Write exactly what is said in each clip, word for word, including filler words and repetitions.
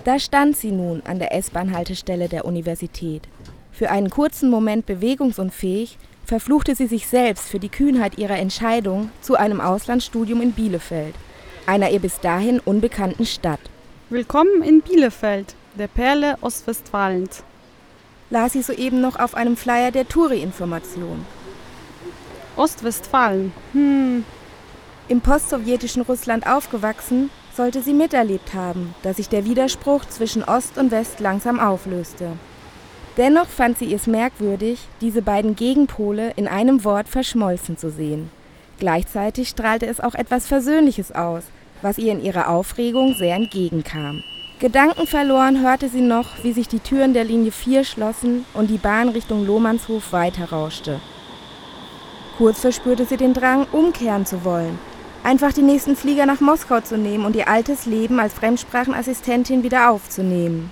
Da stand sie nun an der S-Bahn-Haltestelle der Universität. Für einen kurzen Moment bewegungsunfähig, verfluchte sie sich selbst für die Kühnheit ihrer Entscheidung zu einem Auslandsstudium in Bielefeld, einer ihr bis dahin unbekannten Stadt. Willkommen in Bielefeld, der Perle Ostwestfalens, las sie soeben noch auf einem Flyer der Touri-Information. Ostwestfalen, hm. Im postsowjetischen Russland aufgewachsen, sollte sie miterlebt haben, dass sich der Widerspruch zwischen Ost und West langsam auflöste. Dennoch fand sie es merkwürdig, diese beiden Gegenpole in einem Wort verschmolzen zu sehen. Gleichzeitig strahlte es auch etwas Versöhnliches aus, was ihr in ihrer Aufregung sehr entgegenkam. Gedankenverloren hörte sie noch, wie sich die Türen der Linie vier schlossen und die Bahn Richtung Lohmannshof weiterrauschte. Kurz verspürte sie den Drang, umkehren zu wollen, einfach den nächsten Flieger nach Moskau zu nehmen und ihr altes Leben als Fremdsprachenassistentin wieder aufzunehmen.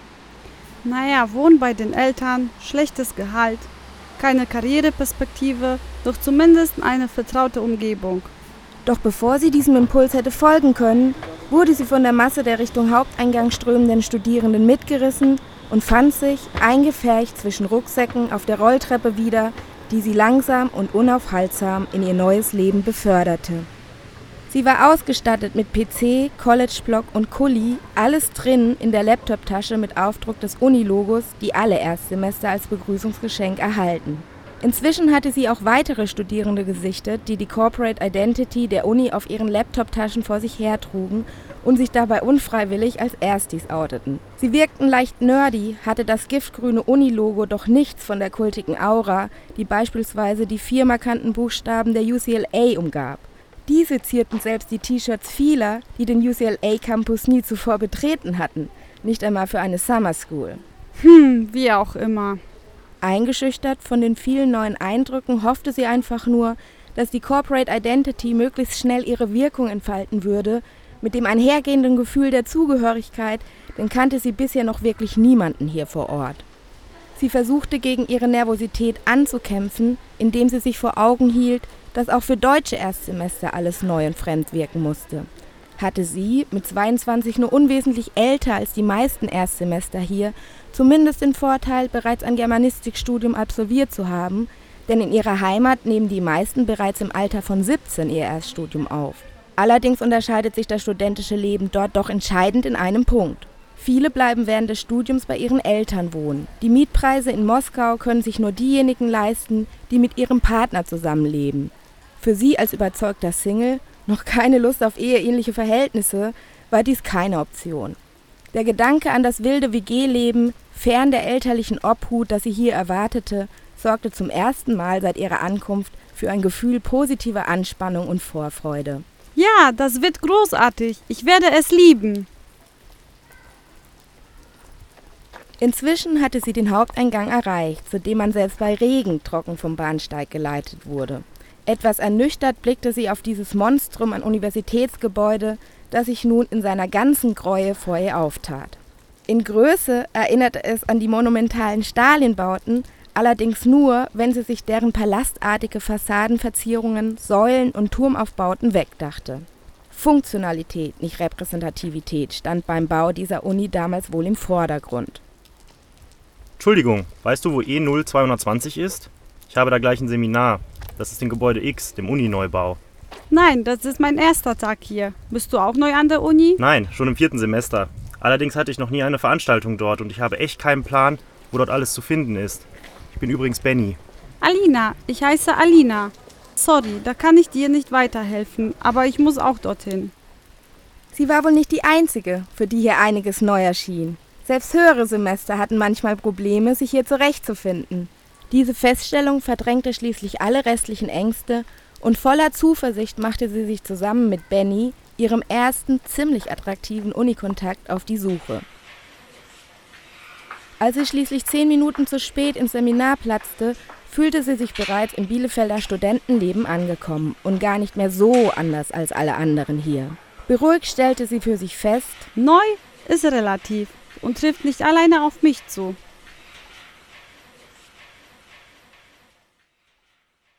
Naja, Wohnen bei den Eltern, schlechtes Gehalt, keine Karriereperspektive, doch zumindest eine vertraute Umgebung. Doch bevor sie diesem Impuls hätte folgen können, wurde sie von der Masse der Richtung Haupteingang strömenden Studierenden mitgerissen und fand sich, eingepfercht zwischen Rucksäcken, auf der Rolltreppe wieder, die sie langsam und unaufhaltsam in ihr neues Leben beförderte. Sie war ausgestattet mit P C, College-Block und Kuli, alles drin in der Laptoptasche mit Aufdruck des Unilogos, die alle Erstsemester als Begrüßungsgeschenk erhalten. Inzwischen hatte sie auch weitere Studierende gesichtet, die die Corporate Identity der Uni auf ihren Laptoptaschen vor sich hertrugen und sich dabei unfreiwillig als Erstis outeten. Sie wirkten leicht nerdy, hatte das giftgrüne Unilogo doch nichts von der kultigen Aura, die beispielsweise die vier markanten Buchstaben der U C L A umgab. Diese zierten selbst die T-Shirts vieler, die den U C L A-Campus nie zuvor betreten hatten, nicht einmal für eine Summer School. Hm, wie auch immer. Eingeschüchtert von den vielen neuen Eindrücken hoffte sie einfach nur, dass die Corporate Identity möglichst schnell ihre Wirkung entfalten würde, mit dem einhergehenden Gefühl der Zugehörigkeit, denn kannte sie bisher noch wirklich niemanden hier vor Ort. Sie versuchte gegen ihre Nervosität anzukämpfen, indem sie sich vor Augen hielt, dass auch für deutsche Erstsemester alles neu und fremd wirken musste. Hatte sie, mit zweiundzwanzig nur unwesentlich älter als die meisten Erstsemester hier, zumindest den Vorteil, bereits ein Germanistikstudium absolviert zu haben, denn in ihrer Heimat nehmen die meisten bereits im Alter von siebzehn ihr Erststudium auf. Allerdings unterscheidet sich das studentische Leben dort doch entscheidend in einem Punkt. Viele bleiben während des Studiums bei ihren Eltern wohnen. Die Mietpreise in Moskau können sich nur diejenigen leisten, die mit ihrem Partner zusammenleben. Für sie als überzeugter Single, noch keine Lust auf eheähnliche Verhältnisse, war dies keine Option. Der Gedanke an das wilde W G-Leben, fern der elterlichen Obhut, das sie hier erwartete, sorgte zum ersten Mal seit ihrer Ankunft für ein Gefühl positiver Anspannung und Vorfreude. Ja, das wird großartig. Ich werde es lieben. Inzwischen hatte sie den Haupteingang erreicht, zu dem man selbst bei Regen trocken vom Bahnsteig geleitet wurde. Etwas ernüchtert blickte sie auf dieses Monstrum an Universitätsgebäude, das sich nun in seiner ganzen Gräue vor ihr auftat. In Größe erinnerte es an die monumentalen Stalinbauten, allerdings nur, wenn sie sich deren palastartige Fassadenverzierungen, Säulen und Turmaufbauten wegdachte. Funktionalität, nicht Repräsentativität, stand beim Bau dieser Uni damals wohl im Vordergrund. Entschuldigung, weißt du, wo E null zweihundertzwanzig ist? Ich habe da gleich ein Seminar. Das ist im Gebäude X, dem Uni-Neubau. Nein, das ist mein erster Tag hier. Bist du auch neu an der Uni? Nein, schon im vierten Semester. Allerdings hatte ich noch nie eine Veranstaltung dort und ich habe echt keinen Plan, wo dort alles zu finden ist. Ich bin übrigens Benny. Alina, ich heiße Alina. Sorry, da kann ich dir nicht weiterhelfen, aber ich muss auch dorthin. Sie war wohl nicht die Einzige, für die hier einiges neu erschien. Selbst höhere Semester hatten manchmal Probleme, sich hier zurechtzufinden. Diese Feststellung verdrängte schließlich alle restlichen Ängste und voller Zuversicht machte sie sich zusammen mit Benny, ihrem ersten, ziemlich attraktiven Unikontakt, auf die Suche. Als sie schließlich zehn Minuten zu spät ins Seminar platzte, fühlte sie sich bereits im Bielefelder Studentenleben angekommen und gar nicht mehr so anders als alle anderen hier. Beruhigt stellte sie für sich fest: Neu ist relativ und trifft nicht alleine auf mich zu.